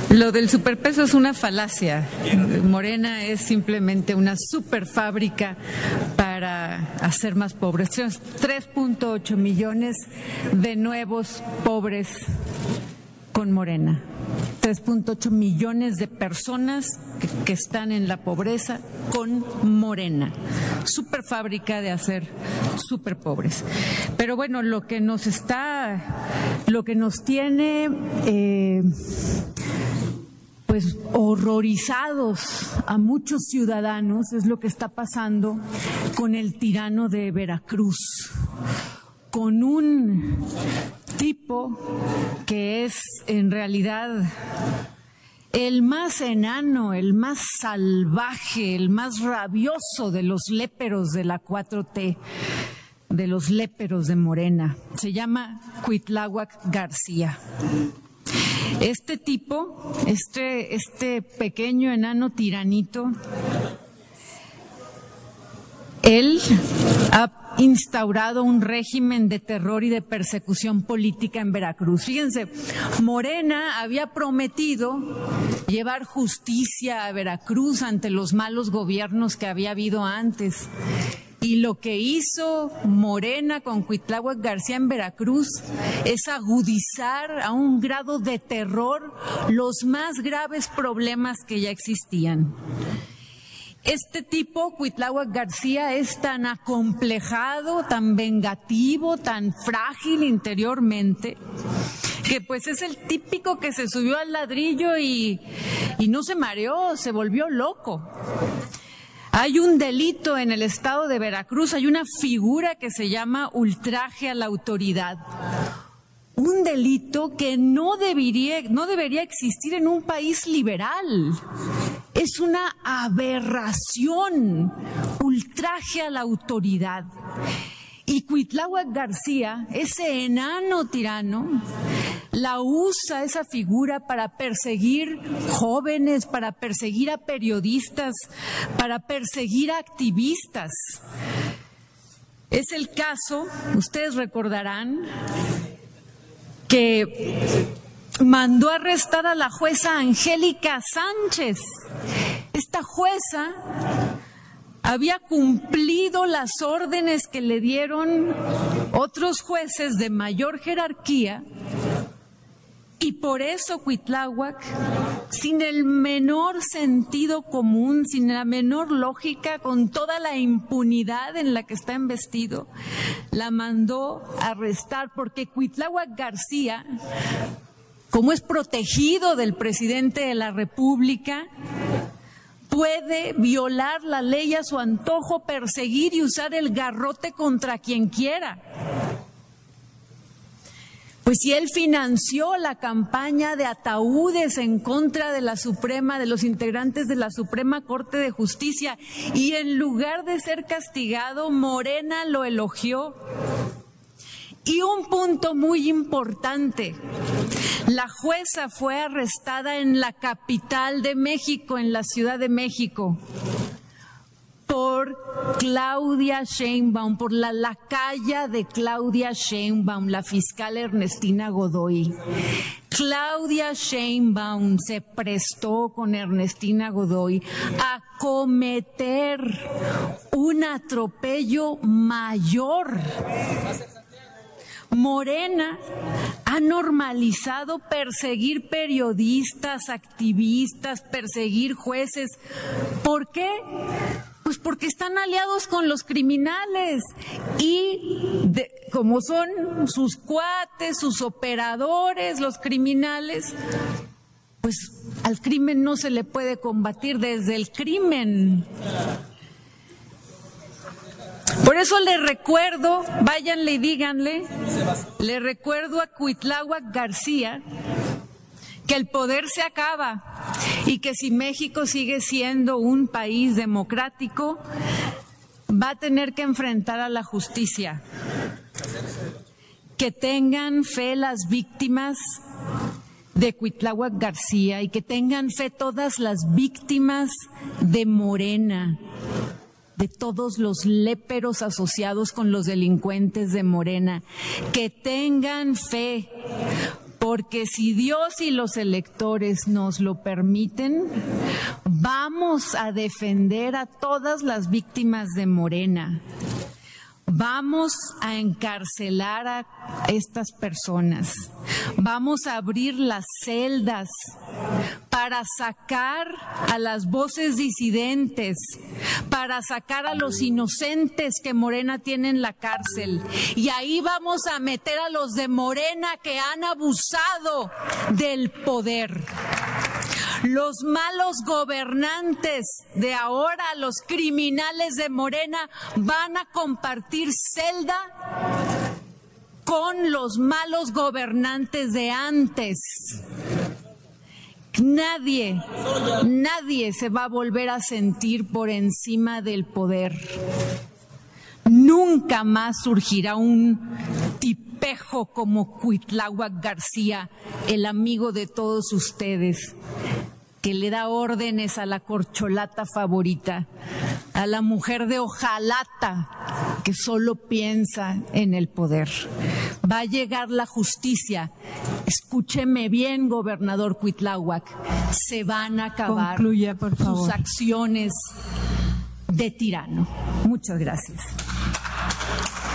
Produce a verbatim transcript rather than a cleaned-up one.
Lo del superpeso es una falacia. Morena es simplemente una superfábrica para hacer más pobres. tres punto ocho millones de nuevos pobres con Morena. tres punto ocho millones de personas que, que están en la pobreza con Morena. Superfábrica de hacer super pobres. Pero bueno, lo que nos está, lo que nos tiene eh, pues horrorizados a muchos ciudadanos es lo que está pasando con el tirano de Veracruz, con un tipo que es en realidad el más enano, el más salvaje, el más rabioso de los léperos de la cuatro T, de los léperos de Morena. Se llama Cuitláhuac García. Este tipo, este, este pequeño enano tiranito, él ha instaurado un régimen de terror y de persecución política en Veracruz. Fíjense, Morena había prometido llevar justicia a Veracruz ante los malos gobiernos que había habido antes. Y lo que hizo Morena con Cuitláhuac García en Veracruz es agudizar a un grado de terror los más graves problemas que ya existían. Este tipo, Cuitláhuac García, es tan acomplejado, tan vengativo, tan frágil interiormente, que pues es el típico que se subió al ladrillo y, y no se mareó, se volvió loco. Hay un delito en el estado de Veracruz, hay una figura que se llama ultraje a la autoridad. Un delito que no debería, no debería existir en un país liberal. Es una aberración, ultraje a la autoridad. Y Cuitláhuac García, ese enano tirano, la usa esa figura para perseguir jóvenes, para perseguir a periodistas, para perseguir a activistas. Es el caso, ustedes recordarán, que mandó arrestar a la jueza Angélica Sánchez. Esta jueza había cumplido las órdenes que le dieron otros jueces de mayor jerarquía y por eso Cuitláhuac, sin el menor sentido común, sin la menor lógica, con toda la impunidad en la que está investido, la mandó arrestar porque Cuitláhuac García, como es protegido del presidente de la República, puede violar la ley a su antojo, perseguir y usar el garrote contra quien quiera. Pues si él financió la campaña de ataúdes en contra de la Suprema, de los integrantes de la Suprema Corte de Justicia, y en lugar de ser castigado, Morena lo elogió. Y un punto muy importante, la jueza fue arrestada en la capital de México, en la Ciudad de México, por Claudia Sheinbaum, por la lacaya de Claudia Sheinbaum, la fiscal Ernestina Godoy. Claudia Sheinbaum se prestó con Ernestina Godoy a cometer un atropello mayor. Morena ha normalizado perseguir periodistas, activistas, perseguir jueces. ¿Por qué? Pues porque están aliados con los criminales y de, como son sus cuates, sus operadores, los criminales, pues al crimen no se le puede combatir desde el crimen. Por eso le recuerdo, váyanle y díganle, le recuerdo a Cuitláhuac García que el poder se acaba y que si México sigue siendo un país democrático, va a tener que enfrentar a la justicia. Que tengan fe las víctimas de Cuitláhuac García y que tengan fe todas las víctimas de Morena, de todos los léperos asociados con los delincuentes de Morena. Que tengan fe, porque si Dios y los electores nos lo permiten, vamos a defender a todas las víctimas de Morena. Vamos a encarcelar a estas personas. Vamos a abrir las celdas para sacar a las voces disidentes, para sacar a los inocentes que Morena tiene en la cárcel. Y ahí vamos a meter a los de Morena que han abusado del poder. Los malos gobernantes de ahora, los criminales de Morena, van a compartir celda con los malos gobernantes de antes. Nadie, nadie se va a volver a sentir por encima del poder. Nunca más surgirá un tipejo como Cuitláhuac García, el amigo de todos ustedes, que le da órdenes a la corcholata favorita, a la mujer de hojalata que solo piensa en el poder. Va a llegar la justicia. Escúcheme bien, gobernador Cuitláhuac. Se van a acabar Concluya, por favor. sus acciones de tirano. Muchas gracias.